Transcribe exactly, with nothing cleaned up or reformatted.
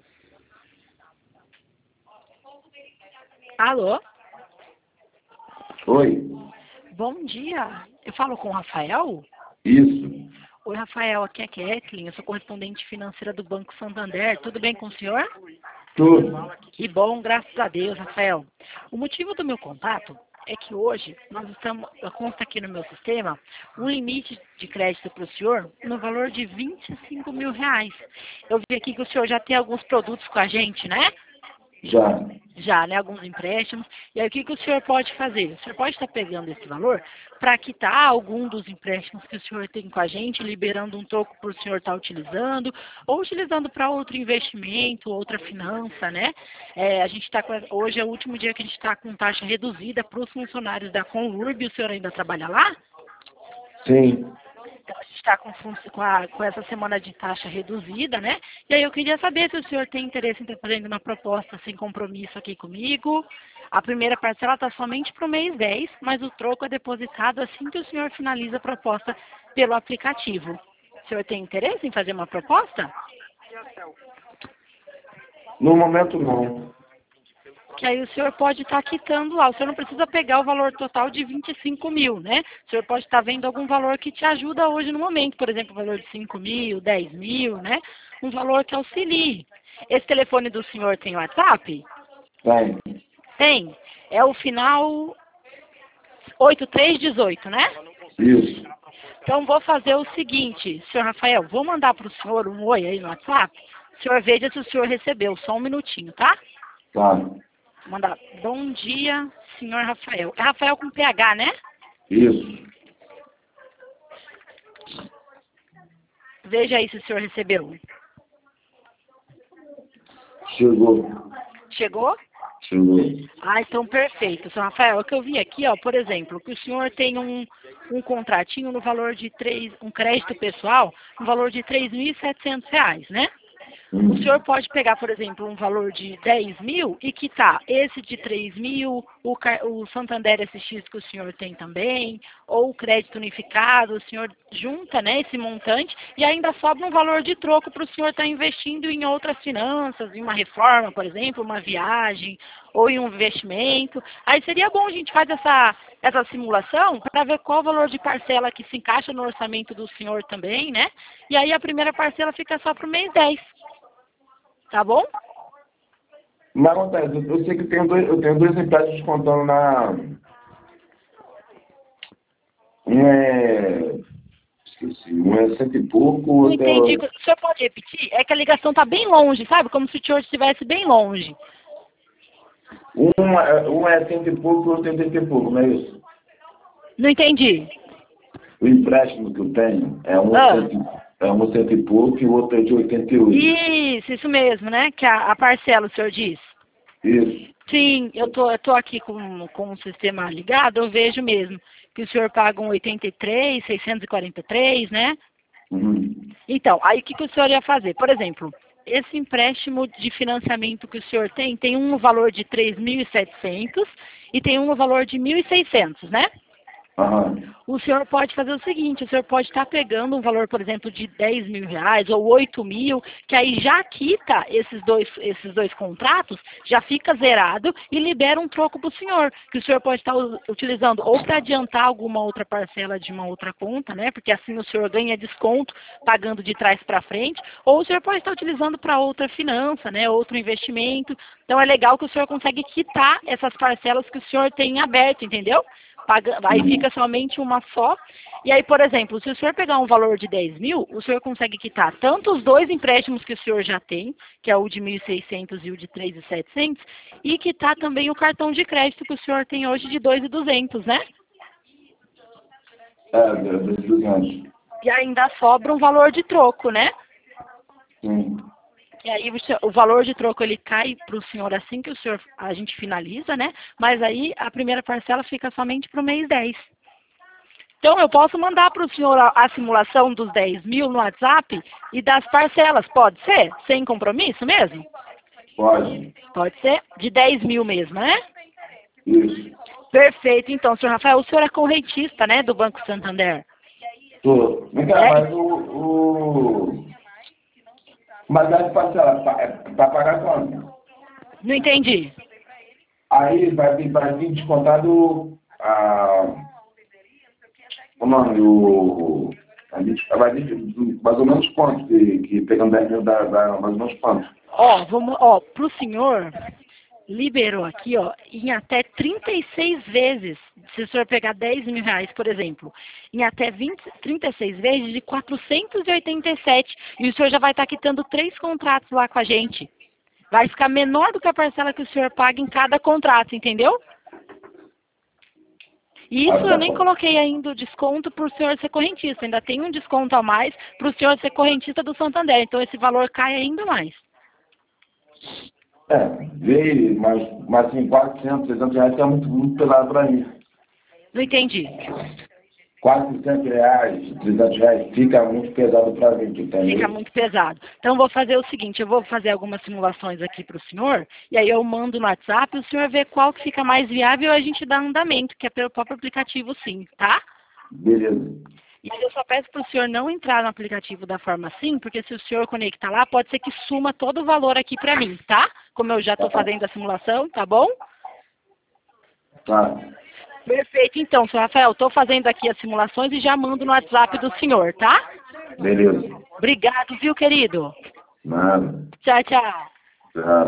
Alô? Oi. Bom dia. Eu falo com o Rafael? Isso. Oi, Rafael. Aqui é Kathleen. Eu sou correspondente financeira do Banco Santander. Tudo bem com o senhor? Tudo. Que bom, graças a Deus, Rafael. O motivo do meu contato é que hoje nós estamos, consta aqui no meu sistema, um limite de crédito para o senhor no valor de vinte e cinco mil reais. Eu vi aqui que o senhor já tem alguns produtos com a gente, né? Já. Já, né? Alguns empréstimos. E aí o que, que o senhor pode fazer? O senhor pode estar pegando esse valor para quitar algum dos empréstimos que o senhor tem com a gente, liberando um troco para o senhor estar utilizando, ou utilizando para outro investimento, outra finança, né? É, a gente está com, hoje é o último dia que a gente está com taxa reduzida para os funcionários da Conurb. O senhor ainda trabalha lá? Sim. Então, a gente está com, com, a- com essa semana de taxa reduzida, né? E aí eu queria saber se o senhor tem interesse em estar fazendo uma proposta sem compromisso aqui comigo. A primeira parcela está somente para o mês dez, mas o troco é depositado assim que o senhor finaliza a proposta pelo aplicativo. O senhor tem interesse em fazer uma proposta? No momento, não. Que aí o senhor pode estar quitando lá. O senhor não precisa pegar o valor total de vinte e cinco mil, né? O senhor pode estar vendo algum valor que te ajuda hoje no momento. Por exemplo, o valor de cinco mil, dez mil, né? Um valor que auxilie. Esse telefone do senhor tem WhatsApp? Tem. Tem. É o final oito três um oito, né? Isso. Então vou fazer o seguinte, senhor Rafael, vou mandar para o senhor um oi aí no WhatsApp. O senhor veja se o senhor recebeu. Só um minutinho, tá? Tá. Mandar. Bom dia, senhor Rafael. É Rafael com P H, né? Isso. Veja aí se o senhor recebeu. Chegou. Chegou? Chegou. Ah, então perfeito. Senhor Rafael, o que eu vi aqui, ó, por exemplo, que o senhor tem um, um contratinho no valor de três, um crédito pessoal no valor de três mil e setecentos reais, né? O senhor pode pegar, por exemplo, um valor de dez mil e quitar esse de três mil, o, car- o Santander S X que o senhor tem também, ou o crédito unificado, o senhor junta, né, esse montante e ainda sobra um valor de troco para o senhor estar investindo em outras finanças, em uma reforma, por exemplo, uma viagem ou em um investimento. Aí seria bom a gente fazer essa, essa simulação para ver qual o valor de parcela que se encaixa no orçamento do senhor também, né? E aí a primeira parcela fica só para o mês dez. Tá bom? Mas acontece, eu eu sei que tenho dois, eu tenho dois empréstimos contando na. Um é. Esqueci. Um é cento e pouco, o Não outro entendi. é. O senhor pode repetir? É que a ligação tá bem longe, sabe? Como se o senhor estivesse bem longe. Um é, um é cento e pouco e o outro é oitenta e pouco, não é isso? Não entendi. O empréstimo que eu tenho é um, Ah. cento, é um cento e pouco e o outro é de oitenta e oito. Isso, isso mesmo, né? Que a, a parcela, o senhor diz. Isso. Sim, eu tô, eu tô aqui com, com o sistema ligado, eu vejo mesmo que o senhor paga um oitenta e três, seiscentos e quarenta e três, né? Uhum. Então, aí o que, que o senhor ia fazer? Por exemplo, esse empréstimo de financiamento que o senhor tem, tem um no valor de três mil e setecentos e tem um no valor de mil e seiscentos, né? Aham. O senhor pode fazer o seguinte, o senhor pode estar pegando um valor, por exemplo, de dez mil reais ou oito mil, que aí já quita esses dois, esses dois contratos, já fica zerado e libera um troco para o senhor, que o senhor pode estar u- utilizando ou para adiantar alguma outra parcela de uma outra conta, né? Porque assim o senhor ganha desconto pagando de trás para frente, ou o senhor pode estar utilizando para outra finança, né? Outro investimento. Então é legal que o senhor consegue quitar essas parcelas que o senhor tem aberto, entendeu? Paga, aí fica somente uma só. E aí, por exemplo, se o senhor pegar um valor de dez mil, o senhor consegue quitar tanto os dois empréstimos que o senhor já tem, que é o de mil e seiscentos e o de três mil e setecentos, e quitar também o cartão de crédito que o senhor tem hoje de dois mil e duzentos, né? É, dos duzentos. E ainda sobra um valor de troco, né? Sim. E aí o, senhor- o valor de troco ele cai para o senhor assim que o senhor a gente finaliza, né? Mas aí a primeira parcela fica somente para o mês dez. Então, eu posso mandar para o senhor a, a simulação dos dez mil no WhatsApp e das parcelas, pode ser? Sem compromisso mesmo? Pode. Pode ser? De dez mil mesmo, né? Isso. Perfeito. Então, senhor Rafael, o senhor é correntista, né, do Banco Santander? Tô. Vem cá, É? mas o, o... Mas aí parcela, para pagar quanto? Não entendi. Aí vai vir, vai vir descontado a... O nome, o... A gente, vai vir mais ou menos quanto? Que, que pegando dez mil dá, dá mais ou menos quanto? Ó, vamos, ó, pro senhor, liberou aqui, ó, em até trinta e seis vezes, se o senhor pegar dez mil reais, por exemplo, em até vinte, trinta e seis vezes de quatrocentos e oitenta e sete, e o senhor já vai estar quitando três contratos lá com a gente. Vai ficar menor do que a parcela que o senhor paga em cada contrato, entendeu? E isso eu nem coloquei ainda o desconto para o senhor ser correntista, ainda tem um desconto a mais para o senhor ser correntista do Santander, então esse valor cai ainda mais. É, veio, mas, mas assim, quatrocentos, trezentos reais é muito, muito pesado para mim. Não entendi. quatrocentos reais, trezentos reais, fica muito pesado para mim, entendeu? Fica muito pesado. Então, vou fazer o seguinte, eu vou fazer algumas simulações aqui para o senhor, e aí eu mando no WhatsApp, o senhor vê qual que fica mais viável e a gente dá andamento, que é pelo próprio aplicativo sim, tá? Beleza. E aí eu só peço para o senhor não entrar no aplicativo da forma assim, porque se o senhor conectar lá, pode ser que suma todo o valor aqui para mim, tá? Como eu já estou fazendo a simulação, tá bom? Tá. Perfeito, então, senhor Rafael, estou fazendo aqui as simulações e já mando no WhatsApp do senhor, tá? Beleza. Obrigado, viu, querido? Nada. Tchau, tchau. Tchau.